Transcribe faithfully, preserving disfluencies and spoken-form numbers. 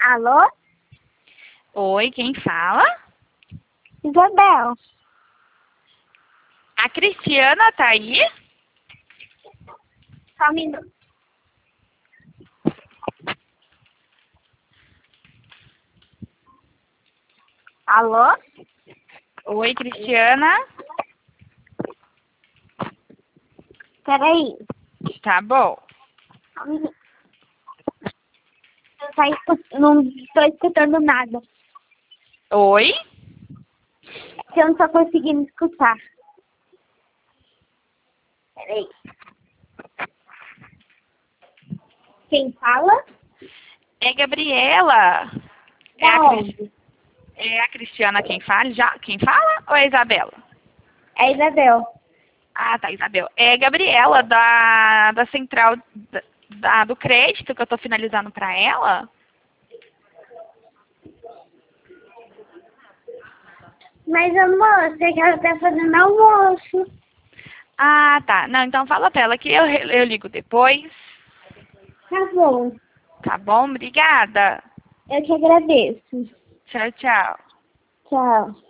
Alô? Oi, quem fala? Isabel. A Cristiana tá aí? Só um minuto. Alô? Oi, Cristiana. Peraí. Tá bom. Só um minuto. Eu saí escu- não tô escutando nada. Oi? Eu não tô conseguindo escutar. Peraí. Quem fala? É Gabriela. É a, Da Cris- onde? é a Cristiana quem fala? Já? Quem fala ou é a Isabela? É Isabel. Ah, tá, Isabel. É a Gabriela da, da central da, da- do crédito que eu tô finalizando pra ela. Mas, amor, você que ela tá fazendo almoço. Ah, tá. Não, então fala pra ela que eu, eu ligo depois. Tá bom. Tá bom? Obrigada. Eu que agradeço. Tchau, tchau. Tchau.